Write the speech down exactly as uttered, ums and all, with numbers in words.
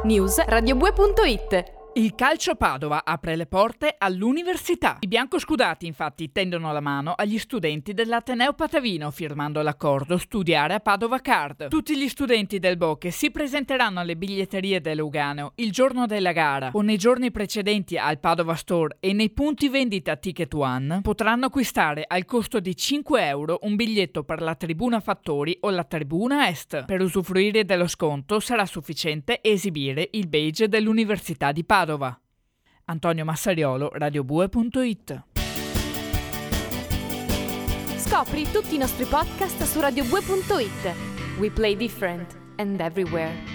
News radiobue punto it. Il calcio Padova apre le porte all'università. I biancoscudati infatti tendono la mano agli studenti dell'Ateneo Patavino firmando l'accordo Studiare a Padova Card. Tutti gli studenti del B O C si presenteranno alle biglietterie del Lugano il giorno della gara o nei giorni precedenti al Padova Store e nei punti vendita Ticket One potranno acquistare al costo di cinque euro un biglietto per la Tribuna Fattori o la Tribuna Est. Per usufruire dello sconto sarà sufficiente esibire il badge dell'Università di Padova. Antonio Massariolo, radiobue punto it. Scopri tutti i nostri podcast su radiobue punto it. We play different and everywhere.